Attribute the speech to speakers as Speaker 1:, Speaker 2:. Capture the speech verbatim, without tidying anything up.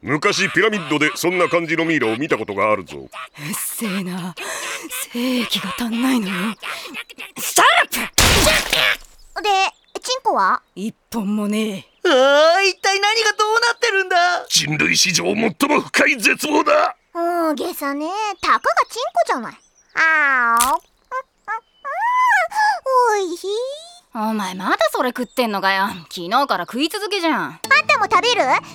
Speaker 1: 昔ピラミッドでそんな感じのミイラを見たことがあるぞ。
Speaker 2: うっせえな、精液が足んないのよ。シャープ
Speaker 3: で、チンコは
Speaker 2: 一本もね
Speaker 4: ああ、一体何がどうなってるんだ。
Speaker 1: 人類史上最も深い絶望だ。
Speaker 3: 大げさね。たかがチンコじゃない。あーおいしい。
Speaker 2: え。お前まだそれ食ってんのかよ。昨日から食い続けじゃん。
Speaker 3: あんたも食べる？